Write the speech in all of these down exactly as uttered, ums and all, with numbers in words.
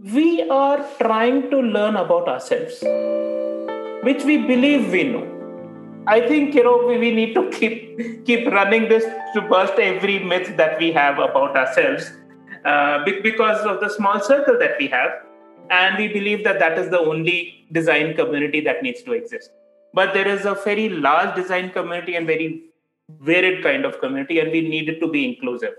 we are trying to learn about ourselves, which we believe we know. I think you know we, we need to keep keep running this to burst every myth that we have about ourselves, uh, be- because of the small circle that we have, and we believe that that is the only design community that needs to exist. But there is a very large design community and very varied kind of community, and we need it to be inclusive.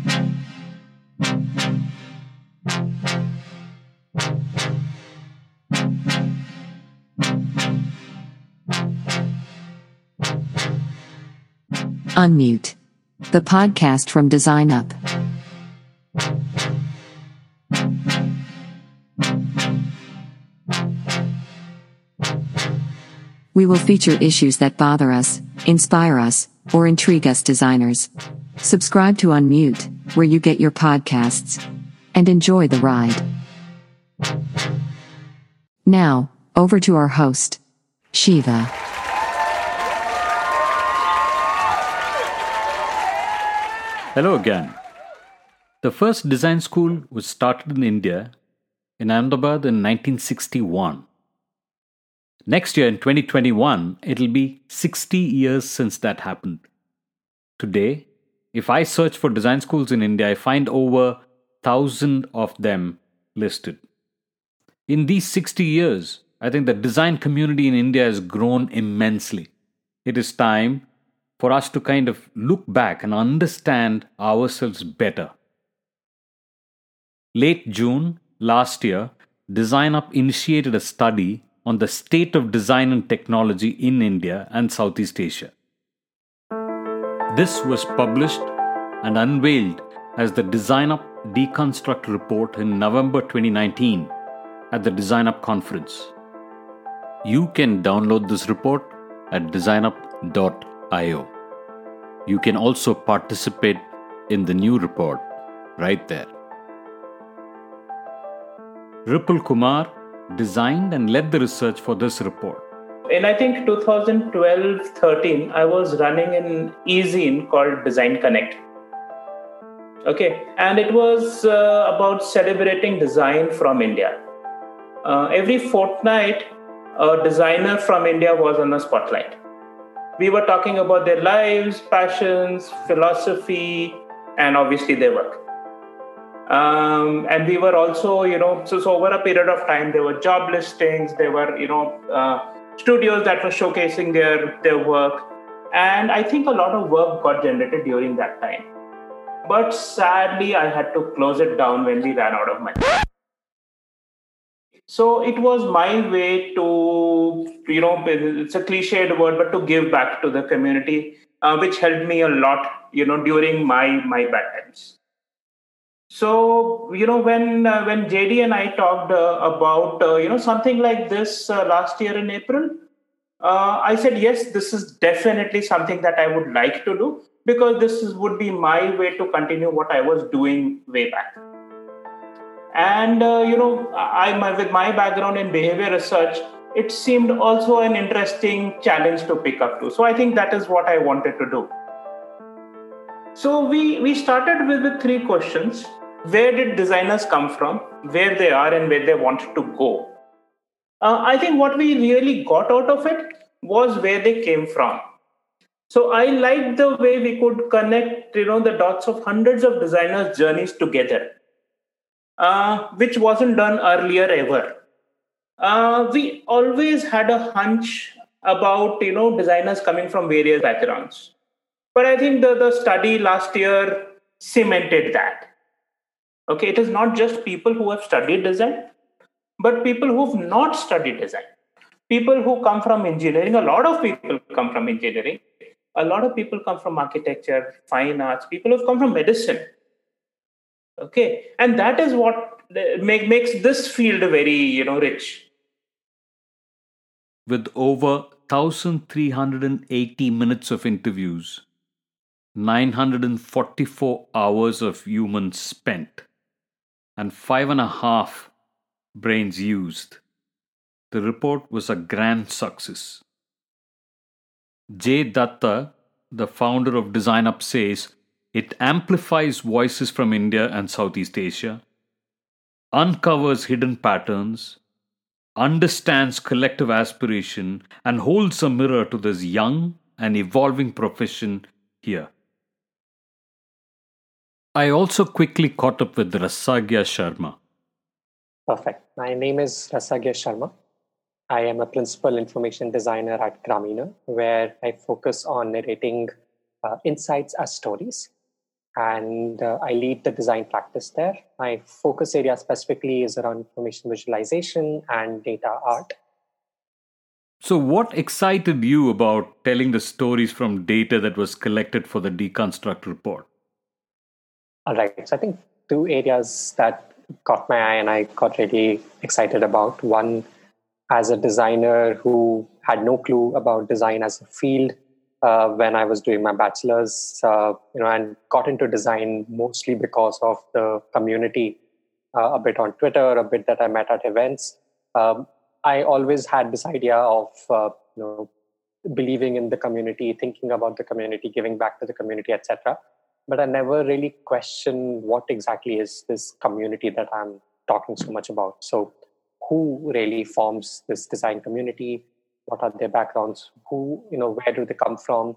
Unmute. The podcast from Design Up. We will feature issues that bother us, inspire us, or intrigue us designers. Subscribe to Unmute, where you get your podcasts. And enjoy the ride. Now, over to our host, Shiva. Hello again. The first design school was started in India, in Ahmedabad in nineteen sixty-one. Next year in twenty twenty-one, it'll be sixty years since that happened. Today, if I search for design schools in India, I find over one thousand of them listed. In these sixty years, I think the design community in India has grown immensely. It is time for us to kind of look back and understand ourselves better. Late June last year, Design Up initiated a study on the state of design and technology in India and Southeast Asia. This was published and unveiled as the Design Up Deconstruct report in November twenty nineteen at the Design Up conference. You can download this report at design up dot io. You can also participate in the new report right there. Ripple Kumar designed and led the research for this report. In I think twenty twelve thirteen, I was running an e-zine called Design Connect. Okay, and it was uh, about celebrating design from India. Uh, every fortnight, a designer from India was on the spotlight. We were talking about their lives, passions, philosophy, and obviously their work. Um, and we were also, you know, so, so over a period of time, there were job listings, there were, you know, uh, studios that were showcasing their, their work. And I think a lot of work got generated during that time. But sadly, I had to close it down when we ran out of money. So it was my way to, you know, it's a cliched word, but to give back to the community, uh, which helped me a lot, you know, during my, my bad times. So, you know, when uh, when J D and I talked uh, about, uh, you know, something like this uh, last year in April, uh, I said, yes, this is definitely something that I would like to do, because this is, would be my way to continue what I was doing way back. And, uh, you know, I, my, with my background in behavior research, it seemed also an interesting challenge to pick up to. So I think that is what I wanted to do. So we, we started with the three questions. Where did designers come from, where they are, and where they want to go? Uh, I think what we really got out of it was where they came from. So I liked the way we could connect, you know, the dots of hundreds of designers' journeys together, uh, which wasn't done earlier ever. Uh, we always had a hunch about, you know, designers coming from various backgrounds. But I think the, the study last year cemented that. Okay, it is not just people who have studied design, but people who've not studied design. People who come from engineering, a lot of people come from engineering. A lot of people come from architecture, fine arts, people who've come from medicine. Okay, and that is what make, makes this field very, you know, rich. With over one thousand three hundred eighty minutes of interviews, nine hundred forty-four hours of humans spent, and five and a half brains used, the report was a grand success. Jay Datta, the founder of Design Up, says it amplifies voices from India and Southeast Asia, uncovers hidden patterns, understands collective aspiration, and holds a mirror to this young and evolving profession here. I also quickly caught up with Rasagya Sharma. Perfect. My name is Rasagya Sharma. I am a principal information designer at Grameener, where I focus on narrating uh, insights as stories. And uh, I lead the design practice there. My focus area specifically is around information visualization and data art. So, what excited you about telling the stories from data that was collected for the Deconstruct report? All right. So, I think two areas that caught my eye and I got really excited about. One, as a designer who had no clue about design as a field uh, when I was doing my bachelor's, uh, you know, and got into design mostly because of the community, uh, a bit on Twitter, a bit that I met at events. Um, I always had this idea of, uh, you know, believing in the community, thinking about the community, giving back to the community, et cetera. But I never really questioned what exactly is this community that I'm talking so much about. So, who really forms this design community? What are their backgrounds? Who, you know, where do they come from?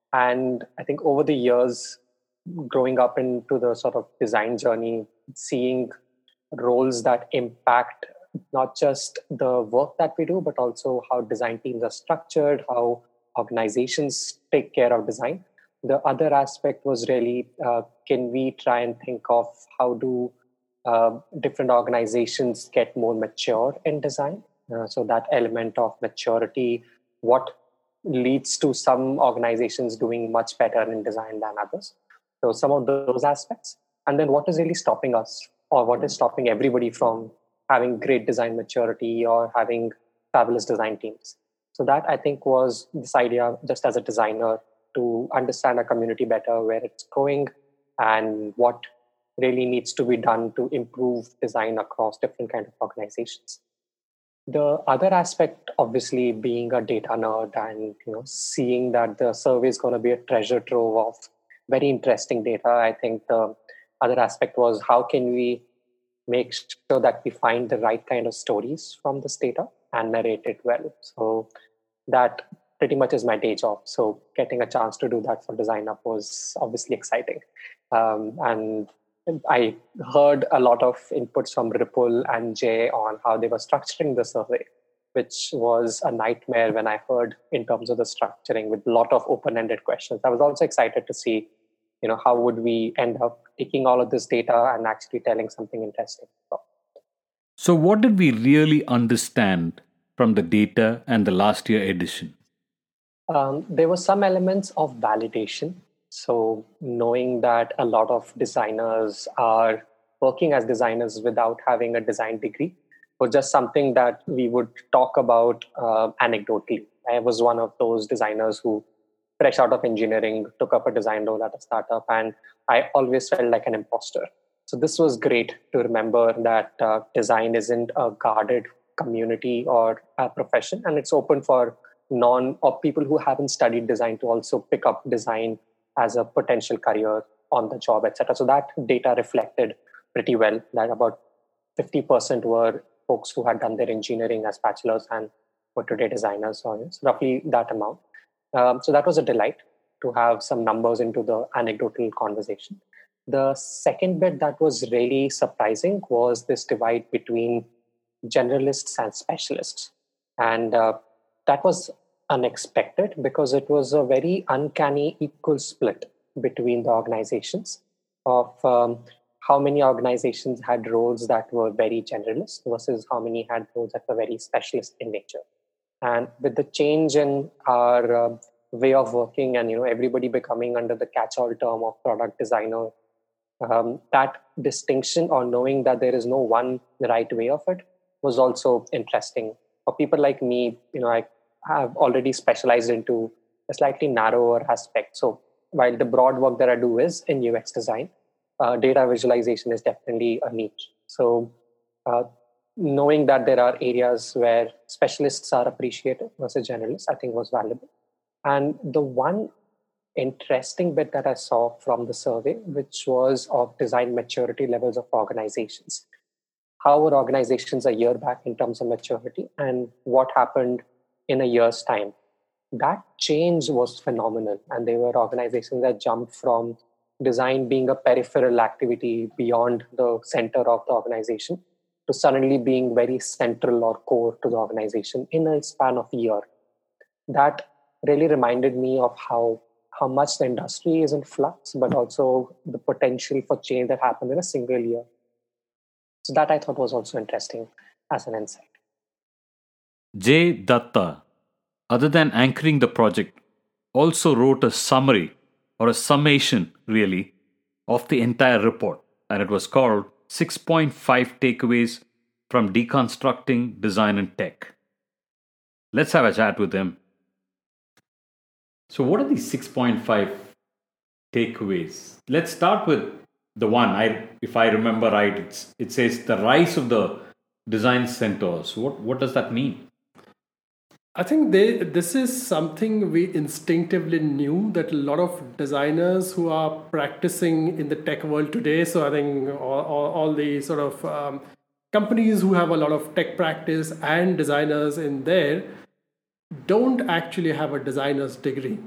And I think over the years, growing up into the sort of design journey, seeing roles that impact not just the work that we do, but also how design teams are structured, how organizations take care of design. The other aspect was really, uh, can we try and think of how do uh, different organizations get more mature in design? Uh, so that element of maturity, what leads to some organizations doing much better in design than others. So some of those aspects. And then what is really stopping us, or what is stopping everybody from having great design maturity or having fabulous design teams. So that, I think, was this idea just as a designer to understand a community better, where it's going and what really needs to be done to improve design across different kind of organizations. The other aspect, obviously, being a data nerd and, you know, seeing that the survey is going to be a treasure trove of very interesting data. I think the other aspect was how can we make sure that we find the right kind of stories from this data and narrate it well. So that pretty much is my day job. So getting a chance to do that for Design Up was obviously exciting. Um, and I heard a lot of inputs from Ripple and Jay on how they were structuring the survey, which was a nightmare when I heard in terms of the structuring with a lot of open-ended questions. I was also excited to see, you know, how would we end up taking all of this data and actually telling something interesting. So, so what did we really understand from the data and the last year edition? Um, there were some elements of validation. So knowing that a lot of designers are working as designers without having a design degree was just something that we would talk about uh, anecdotally. I was one of those designers who, fresh out of engineering, took up a design role at a startup, and I always felt like an imposter. So this was great to remember that uh, design isn't a guarded community or a profession, and it's open for non or people who haven't studied design to also pick up design as a potential career on the job, et cetera. So that data reflected pretty well that about fifty percent were folks who had done their engineering as bachelors and were today designers, so it's roughly that amount. Um, so that was a delight to have some numbers into the anecdotal conversation. The second bit that was really surprising was this divide between generalists and specialists. And uh, that was unexpected because it was a very uncanny equal split between the organizations of um, how many organizations had roles that were very generalist versus how many had roles that were very specialist in nature. And with the change in our uh, way of working and, you know, everybody becoming under the catch-all term of product designer, um, that distinction or knowing that there is no one right way of it was also interesting. For people like me, you know, I have already specialized into a slightly narrower aspect. So while the broad work that I do is in U X design, uh, data visualization is definitely a niche. So uh, knowing that there are areas where specialists are appreciated versus generalists, I think was valuable. And the one interesting bit that I saw from the survey, which was of design maturity levels of organizations. how were organizations a year back in terms of maturity and what happened in a year's time. That change was phenomenal. And there were organizations that jumped from design being a peripheral activity beyond the center of the organization to suddenly being very central or core to the organization in a span of a year. That really reminded me of how, how much the industry is in flux, but also the potential for change that happened in a single year. So that I thought was also interesting as an insight. Jay Datta, other than anchoring the project, also wrote a summary or a summation, really, of the entire report. And it was called six point five Takeaways from Deconstructing Design and Tech. Let's have a chat with him. So what are these six point five takeaways? Let's start with the one, I, if I remember right, it's, it says the rise of the design centers. What, what does that mean? I think they, this is something we instinctively knew, that a lot of designers who are practicing in the tech world today, so I think all, all, all the sort of um, companies who have a lot of tech practice and designers in there don't actually have a designer's degree.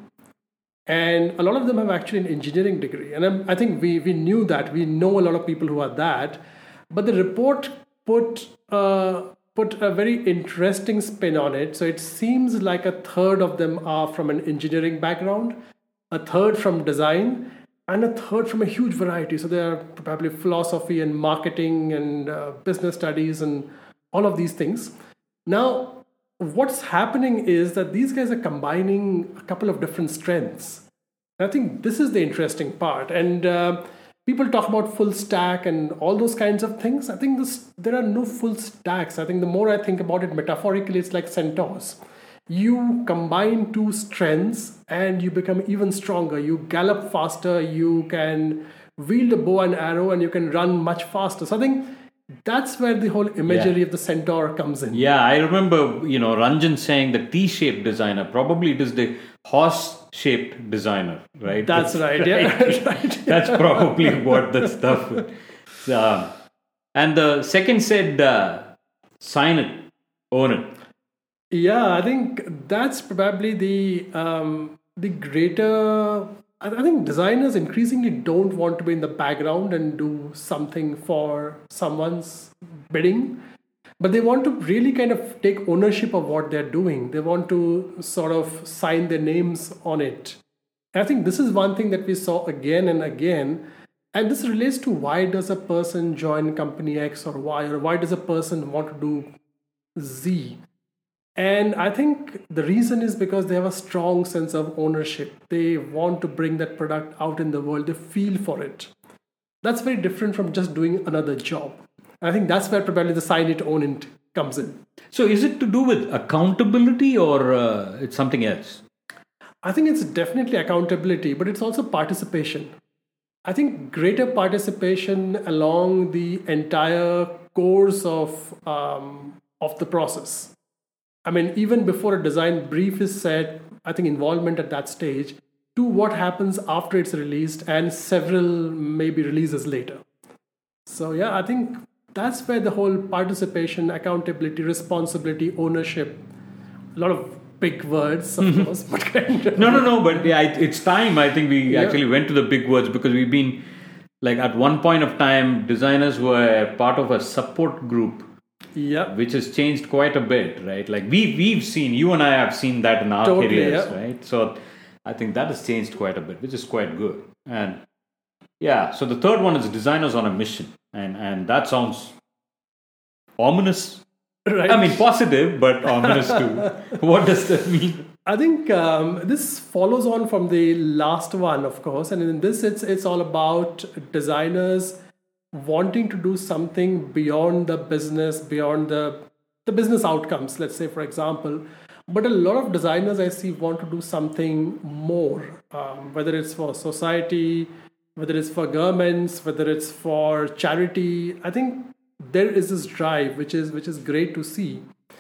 And a lot of them have actually an engineering degree. And I'm, I think we, we knew that. We know a lot of people who are that. But the report put... Uh, put a very interesting spin on it. So it seems like a third of them are from an engineering background, a third from design, and a third from a huge variety. So there are probably philosophy and marketing and uh, business studies and all of these things. Now, what's happening is that these guys are combining a couple of different strengths. I think this is the interesting part. And uh, people talk about full stack and all those kinds of things. I think this, there are no full stacks. I think the more I think about it metaphorically, it's like centaurs. You combine two strengths and you become even stronger. You gallop faster, you can wield a bow and arrow, and you can run much faster. So I think that's where the whole imagery yeah. of the centaur comes in. Yeah, I remember, you know, Ranjan saying the T-shaped designer. Probably it is the horse-shaped designer, right? That's right, right. Yeah. right. That's probably what the stuff is. Uh, and the second said, uh, sign it, own it. Yeah, I think that's probably the um, the greater... I think designers increasingly don't want to be in the background and do something for someone's bidding, but they want to really kind of take ownership of what they're doing. They want to sort of sign their names on it. And I think this is one thing that we saw again and again, and this relates to why does a person join company X or Y, or why does a person want to do Z? And I think the reason is because they have a strong sense of ownership. They want to bring that product out in the world. They feel for it. That's very different from just doing another job. And I think that's where probably the sign it, own it comes in. So is it to do with accountability, or uh, it's something else? I think it's definitely accountability, but it's also participation. I think greater participation along the entire course of um, of the process. I mean, even before a design brief is set, I think involvement at that stage, to what happens after it's released and several maybe releases later. So yeah, I think that's where the whole participation, accountability, responsibility, ownership, a lot of big words, of mm-hmm. course. But kind of, no, no, no, but yeah, it's time. I think we yeah. actually went to the big words, because we've been, like, at one point of time, designers were part of a support group. Yeah, which has changed quite a bit, right? Like we we've seen, you and I have seen that in our totally, careers, yeah. right? So I think that has changed quite a bit, which is quite good. And yeah, so the third one is designers on a mission, and and that sounds ominous. Right. I mean, positive, but ominous too. What does that mean? I think um, this follows on from the last one, of course, and in this, it's it's all about designers wanting to do something beyond the business, beyond the the business outcomes, let's say, for example. But a lot of designers I see want to do something more, um, whether it's for society, whether it's for governments, whether it's for charity. I think there is this drive, which is which is great to see.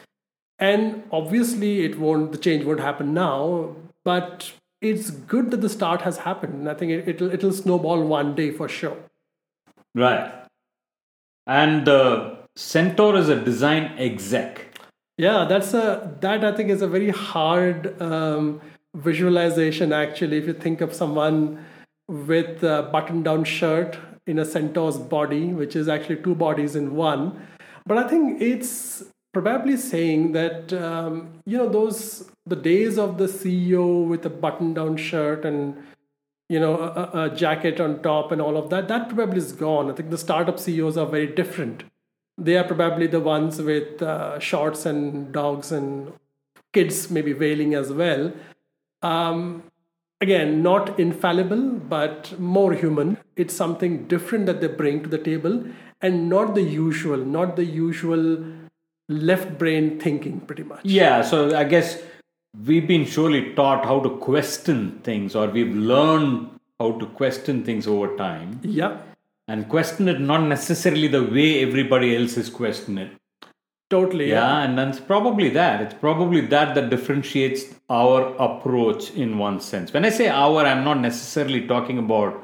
And obviously, it won't the change won't happen now, but it's good that the start has happened. And I think it, it'll it'll snowball one day for sure. Right. And the Centaur is a design exec. Yeah, that's a that I think is a very hard um, visualization. Actually, if you think of someone with a button-down shirt in a centaur's body, which is actually two bodies in one, but I think it's probably saying that um, you know those the days of the C E O with a button-down shirt and you know a, a jacket on top and all of that, that probably is gone. I think the startup C E Os are very different. They are probably the ones with uh, shorts and dogs and kids maybe wailing as well. Um, again, not infallible, but more human. It's something different that they bring to the table and not the usual, not the usual left brain thinking pretty much. Yeah, so I guess we've been surely taught how to question things, or we've learned how to question things over time. Yeah. And question it not necessarily the way everybody else is questioning it. Totally. Yeah, Yeah. and that's probably that. It's probably that that differentiates our approach in one sense. When I say our, I'm not necessarily talking about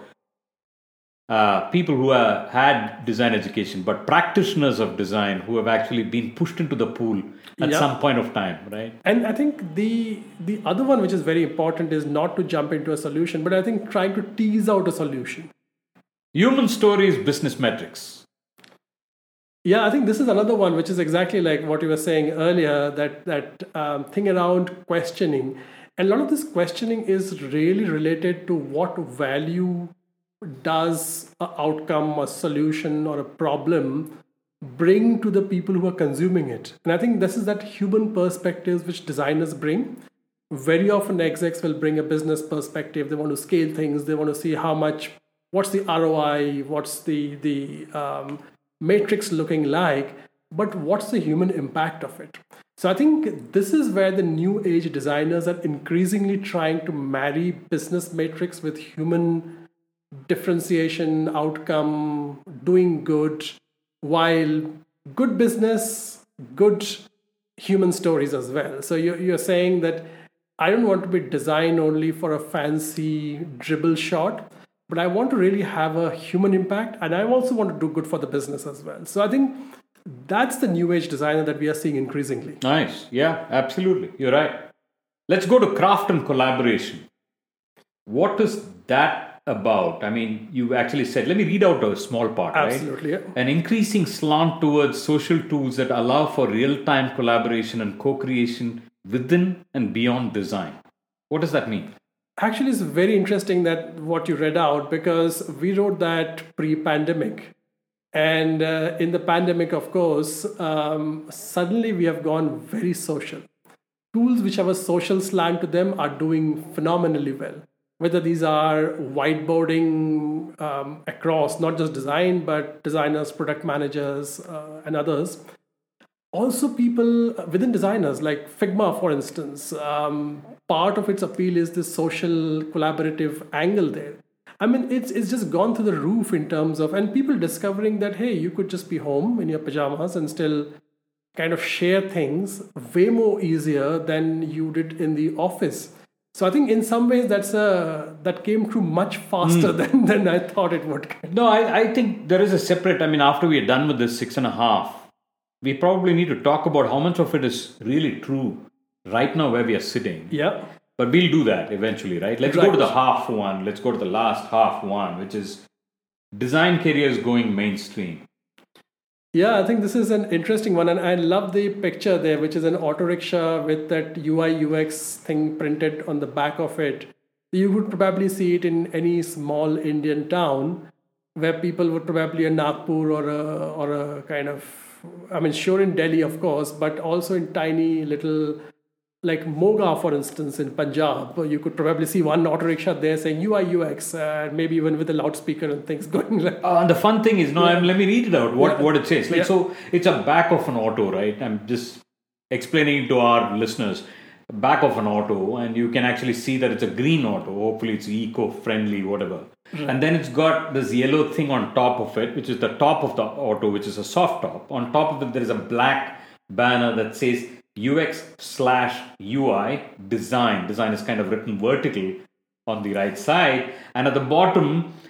uh, people who have had design education, but practitioners of design who have actually been pushed into the pool at Yeah. some point of time, right? And I think the the other one which is very important is not to jump into a solution, but I think trying to tease out a solution. Human stories, business metrics. Yeah, I think this is another one which is exactly like what you were saying earlier, that that um, thing around questioning. And a lot of this questioning is really related to what value does an outcome, a solution, or a problem bring to the people who are consuming it. And I think this is that human perspective which designers bring. Very often execs will bring a business perspective. They want to scale things. They want to see how much, what's the R O I, what's the, the um, matrix looking like, but what's the human impact of it? So I think this is where the new age designers are increasingly trying to marry business matrix with human differentiation, outcome, doing good, while good business, good human stories as well. So you're, you're saying that I don't want to be design only for a fancy dribble shot, but I want to really have a human impact, and I also want to do good for the business as well. So I think that's the new age designer that we are seeing increasingly. Nice. Yeah, absolutely. You're right. Let's go to craft and collaboration. What is that about? I mean, you actually said, let me read out a small part, Absolutely, right? yeah. An increasing slant towards social tools that allow for real-time collaboration and co-creation within and beyond design. What does that mean? Actually, it's very interesting that what you read out, because we wrote that pre-pandemic. And uh, in the pandemic, of course, um, suddenly we have gone very social. Tools which have a social slant to them are doing phenomenally well. Whether these are whiteboarding um, across, not just design, but designers, product managers, uh, and others. Also people within designers, like Figma, for instance, um, part of its appeal is this social collaborative angle there. I mean, it's it's just gone through the roof in terms of, and people discovering that, hey, you could just be home in your pajamas and still kind of share things way more easier than you did in the office. So I think in some ways that's a, that came through much faster mm. than, than I thought it would. No, I, I think there is a separate, I mean, after we are done with this six and a half, we probably need to talk about how much of it is really true right now where we are sitting. Yeah. But we'll do that eventually, right? Let's right. go to the half one. Let's go to the last half one, which is design careers going mainstream. Yeah, I think this is an interesting one. And I love the picture there, which is an auto rickshaw with that U I U X thing printed on the back of it. You would probably see it in any small Indian town where people would probably in Nagpur or a, or a kind of, I mean, sure in Delhi, of course, but also in tiny little, like Moga, for instance, in Punjab, you could probably see one auto rickshaw there saying U I U X, uh, maybe even with a loudspeaker and things going like. Uh, and the fun thing is, no, yeah. I'm, let me read it out. What yeah. what it says. Like, yeah. So it's a back of an auto, right? I'm just explaining to our listeners. Back of an auto, and you can actually see that it's a green auto. Hopefully, it's eco-friendly, whatever. Right. And then it's got this yellow thing on top of it, which is the top of the auto, which is a soft top. On top of it, there is a black banner that says U X slash U I design. Design is kind of written vertical on the right side. And at the bottom,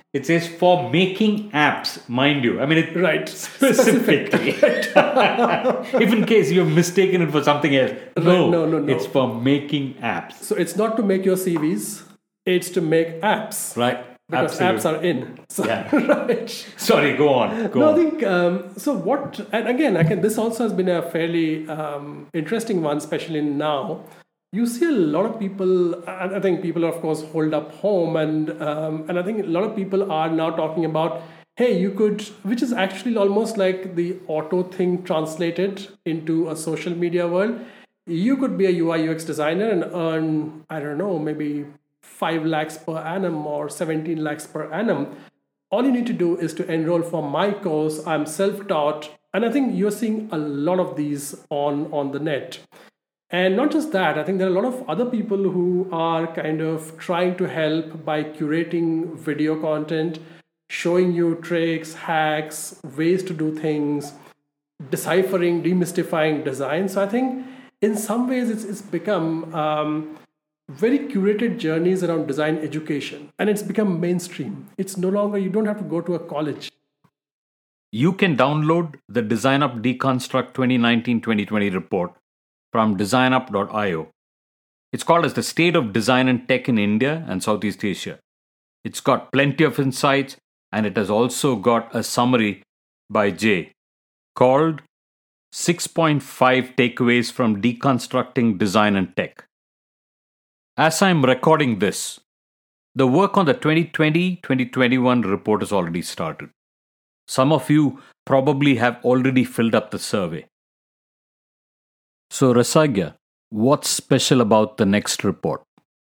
It says for making apps, mind you. I mean, it Right. specifically. If in case you've mistaken it for something else. No, no, no, no. It's for making apps. So it's not to make your C Vs, it's to make apps. Right. Because Absolutely. apps are in. So, Yeah. right. Sorry, go on. Go No, I on. think um, so. What and again, I can. This also has been a fairly um, interesting one, especially now. You see a lot of people. I I think people, are, of course, holed up home, and um, and I think a lot of people are now talking about, hey, you could, which is actually almost like the auto thing translated into a social media world. You could be a U I U X designer and earn, I don't know, maybe five lakhs per annum or seventeen lakhs per annum. All you need to do is to enroll for my course. I'm self-taught. And I think you're seeing a lot of these on, on the net. And not just that, I think there are a lot of other people who are kind of trying to help by curating video content, showing you tricks, hacks, ways to do things, deciphering, demystifying design. So I think in some ways it's, it's become um, very curated journeys around design education, and it's become mainstream. It's no longer, you don't have to go to a college. You can download the DesignUp Deconstruct twenty nineteen twenty twenty report from designup dot io. It's called as the State of Design and Tech in India and Southeast Asia. It's got plenty of insights, and it has also got a summary by Jay called six point five Takeaways from Deconstructing Design and Tech. As I'm recording this, the work on the twenty twenty twenty twenty-one report has already started. Some of you probably have already filled up the survey. So, Rasagya, what's special about the next report?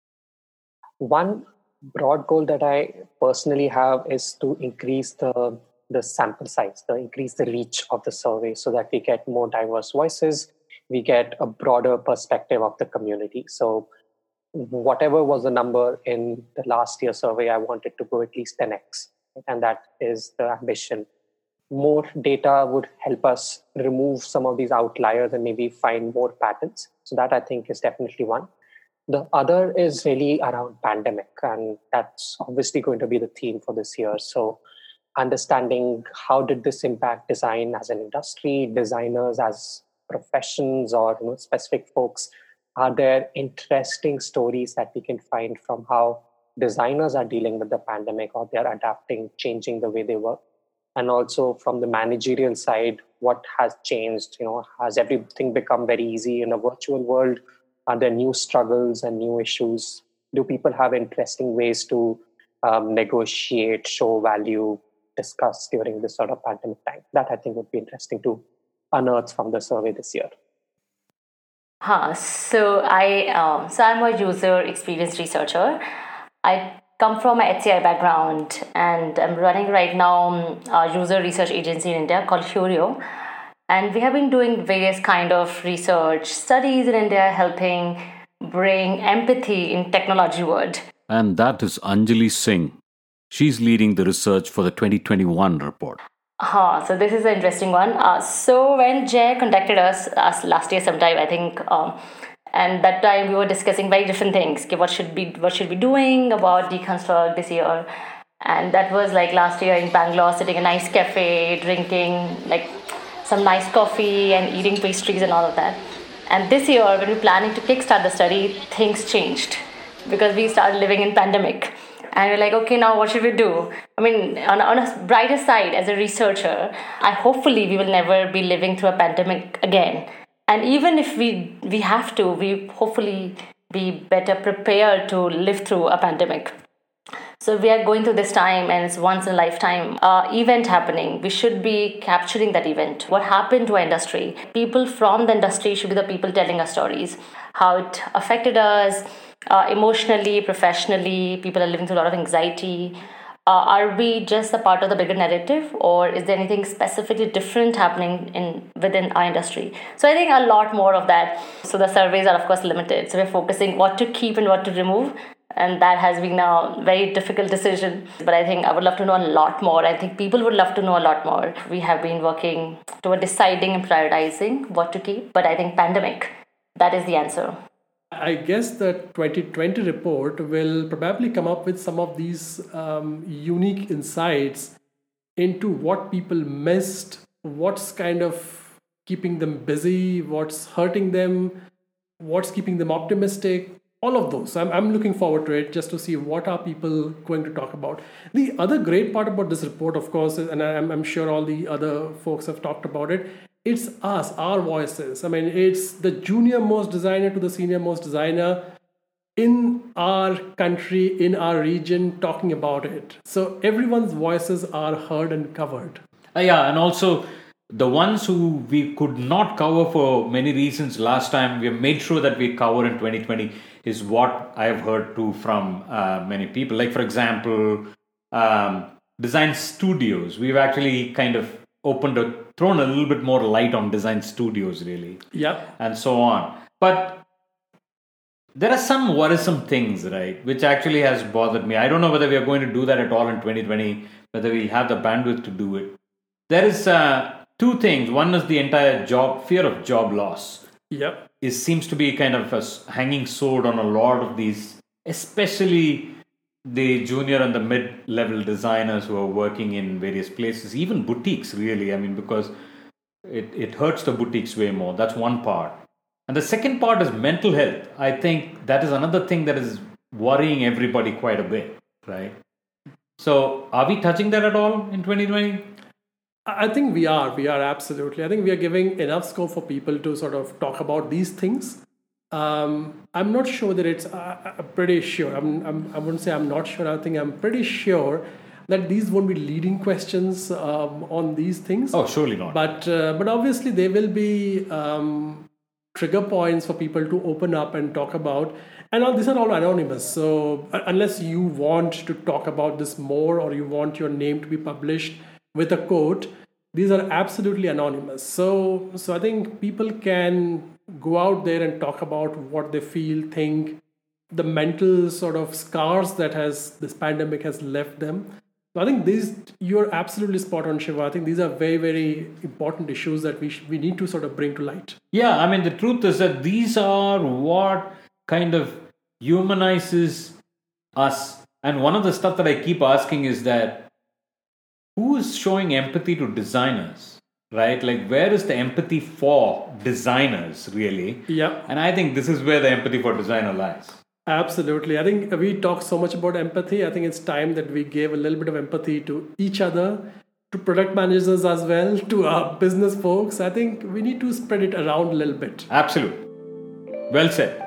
One broad goal that I personally have is to increase the, the sample size, to increase the reach of the survey so that we get more diverse voices, we get a broader perspective of the community. So whatever was the number in the last year survey, I wanted to go at least ten x. And that is the ambition. More data would help us remove some of these outliers and maybe find more patterns. So that I think is definitely one. The other is really around pandemic, and that's obviously going to be the theme for this year. So understanding how did this impact design as an industry, designers as professions, or you know, specific folks. Are there interesting stories that we can find from how designers are dealing with the pandemic, or they're adapting, changing the way they work? And also from the managerial side, what has changed? You know, has everything become very easy in a virtual world? Are there new struggles and new issues? Do people have interesting ways to um, negotiate, show value, discuss during this sort of pandemic time? That I think would be interesting to unearth from the survey this year. Huh. So I, um, so I'm a user experience researcher. I come from an H C I background, and I'm running right now a user research agency in India called Curio. And we have been doing various kind of research studies in India, helping bring empathy in technology world. And that is Anjali Singh. She's leading the research for the twenty twenty-one report. Huh, so this is an interesting one. Uh, so when Jay contacted us, us last year sometime, I think, um, and that time we were discussing very different things. Okay, what should be what should we be doing about Deconstruct this year? And that was like last year in Bangalore, sitting in a nice cafe, drinking like some nice coffee and eating pastries and all of that. And this year, when we were planning to kickstart the study, things changed because we started living in pandemic. And we're like, okay, now what should we do? I mean, on, on a brighter side, as a researcher, I hopefully we will never be living through a pandemic again. And even if we we have to, we hopefully be better prepared to live through a pandemic. So we are going through this time, and it's once in a lifetime uh, event happening. We should be capturing that event. What happened to our industry? People from the industry should be the people telling us stories. How it affected us uh, emotionally, professionally. People are living through a lot of anxiety. Uh, are we just a part of the bigger narrative, or is there anything specifically different happening in within our industry? So I think a lot more of that. So the surveys are of course limited. So we're focusing what to keep and what to remove. And that has been a very difficult decision. But I think I would love to know a lot more. I think people would love to know a lot more. We have been working toward deciding and prioritizing what to keep. But I think pandemic, that is the answer. I guess the twenty twenty report will probably come up with some of these um, unique insights into what people missed, what's kind of keeping them busy, what's hurting them, what's keeping them optimistic, all of those. I'm, I'm looking forward to it just to see what are people going to talk about. The other great part about this report, of course, is, and I'm, I'm sure all the other folks have talked about it, it's us, our voices. I mean, it's the junior most designer to the senior most designer in our country, in our region, talking about it. So everyone's voices are heard and covered. Uh, yeah, and also the ones who we could not cover for many reasons last time, we have made sure that we cover in twenty twenty is what I have heard too from uh, many people. Like, for example, um, design studios. We've actually kind of opened a, thrown a little bit more light on design studios, really. Yeah. And so on. But there are some worrisome things, right, which actually has bothered me. I don't know whether we are going to do that at all in twenty twenty, whether we'll have the bandwidth to do it. There is uh, two things. One is the entire job, fear of job loss. Yep. It seems to be kind of a hanging sword on a lot of these, especially the junior and the mid-level designers who are working in various places, even boutiques, really. I mean, because it, it hurts the boutiques way more. That's one part. And the second part is mental health. I think that is another thing that is worrying everybody quite a bit, right? So are we touching that at all in twenty twenty? I think we are. We are absolutely. I think we are giving enough scope for people to sort of talk about these things. Um, I'm not sure that it's. Uh, I'm pretty sure. I'm, I'm. I wouldn't say I'm not sure. I think I'm pretty sure that these won't be leading questions um, on these things. Oh, surely not. But uh, but obviously they will be um, trigger points for people to open up and talk about. And all, these are all anonymous. So uh, unless you want to talk about this more, or you want your name to be published with a quote, these are absolutely anonymous. So, so I think people can go out there and talk about what they feel, think, the mental sort of scars that has this pandemic has left them. So I think these, you're absolutely spot on, Shiva. I think these are very, very important issues that we sh- we need to sort of bring to light. Yeah, I mean, the truth is that these are what kind of humanizes us. And one of the stuff that I keep asking is that who is showing empathy to designers, right? Like, where is the empathy for designers, really? Yeah. And I think this is where the empathy for designer lies. Absolutely. I think we talk so much about empathy. I think it's time that we gave a little bit of empathy to each other, to product managers as well, to our business folks. I think we need to spread it around a little bit. Absolutely. Well said.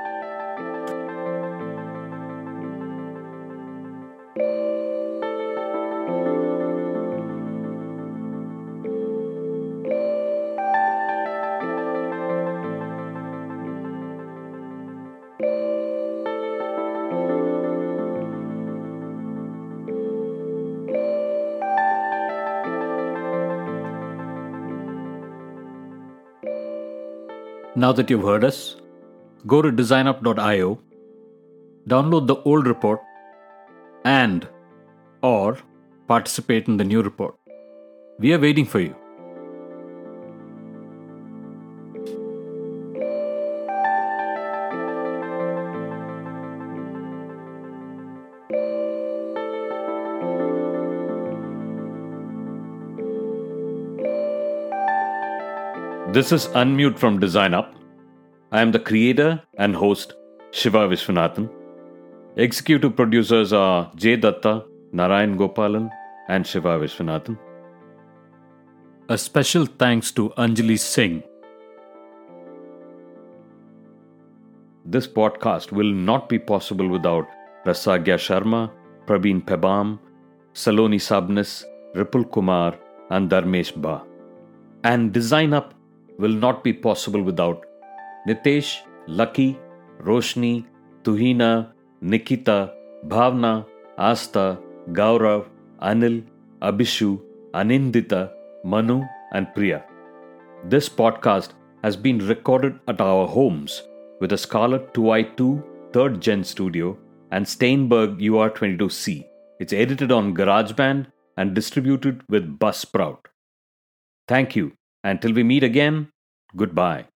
Now that you've heard us, go to design up dot io, download the old report, and or participate in the new report. We are waiting for you. This is Unmute from Design Up. I am the creator and host, Shiva Vishwanathan. Executive producers are Jay Datta, Narayan Gopalan, and Shiva Vishwanathan. A special thanks to Anjali Singh. This podcast will not be possible without Rasagya Sharma, Prabeen Pebam, Saloni Sabnis, Ripul Kumar, and Dharmesh Ba. And Design Up will not be possible without Nitesh, Lucky, Roshni, Tuhina, Nikita, Bhavna, Asta, Gaurav, Anil, Abhishu, Anindita, Manu, and Priya. This podcast has been recorded at our homes with a Scarlett two i two third Gen studio and Steinberg U R twenty-two C. It's edited on GarageBand and distributed with Buzzsprout. Thank you. Until we meet again, goodbye.